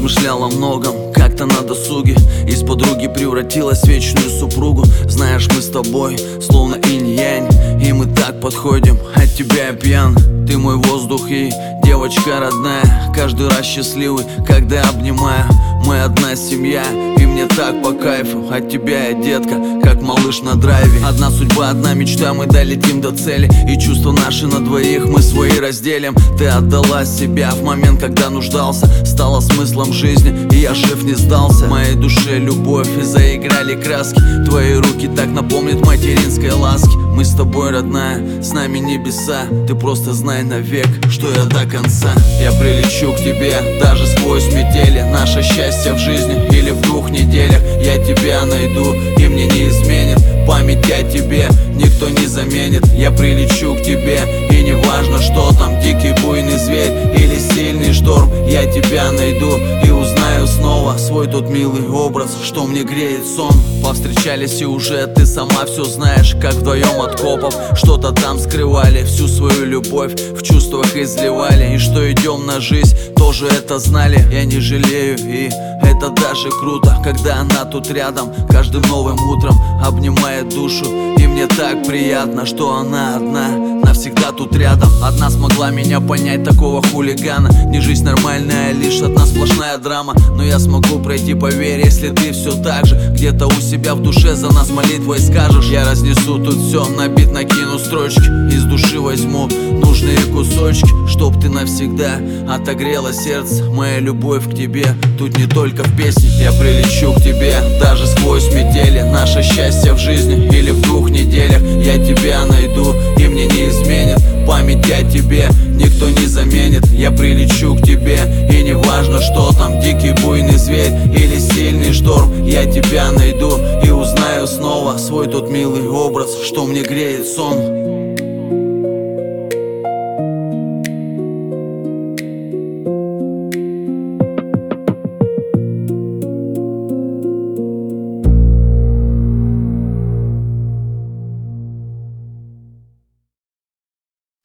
размышлял о многом, как-то на досуге. Из подруги превратилась в вечную супругу. Знаешь, мы с тобой словно инь-янь, и мы так подходим, от тебя я пьян. Ты мой воздух и девочка родная, каждый раз счастливый, когда обнимаю. Мы одна семья, и мне так по кайфу. От тебя я, детка, как малыш на драйве. Одна судьба, одна мечта, мы долетим до цели. И чувства наши на двоих мы свои разделим. Ты отдала себя в момент, когда нуждался, стала смыслом жизни, и я жив не сдался. В моей душе любовь, и заиграли краски. Твои руки так напомнят материнской ласки. Мы с тобой, родная, с нами небеса. Ты просто знай навек, что я до конца. Я прилечу к тебе, даже сквозь метели. Наше счастье в жизни или в 2 неделях. Я тебя найду, и мне не изменит память о тебе, никто не заменит. Я прилечу к тебе, и не важно, что там, дикий буйный зверь или сильный шторм. Я тебя найду и узнаю снова свой тот милый образ, что мне греет сон. Повстречались и уже ты сама все знаешь, как вдвоем от копов что-то там скрывали, всю свою любовь в чувствах изливали. И что идем на жизнь, тоже это знали. Я не жалею, и это даже круто, когда она тут рядом, каждым новым утром обнимает душу. И мне так приятно, что она одна, навсегда тут рядом. Одна смогла меня понять, такого хулигана. Не жизнь нормальная, лишь одна сплошная драма. Но я смогу пройти, поверь, если ты все так же где-то у себя в душе за нас молитвой скажешь. Я разнесу тут все, на бит накину строчки, из души возьму нужные кусочки, чтоб ты навсегда отогрела сердце. Моя любовь к тебе тут не только в песне. Я прилечу к тебе, даже сквозь метели. Наше счастье в жизни или в 2 неделях. Я тебя найду, и мне не изменит память о тебе, никто не заменит. Я прилечу к тебе, и не важно, что там, дикий буйный зверь или сильный шторм. Я тебя найду и узнаю снова свой тот милый образ, что мне греет сон.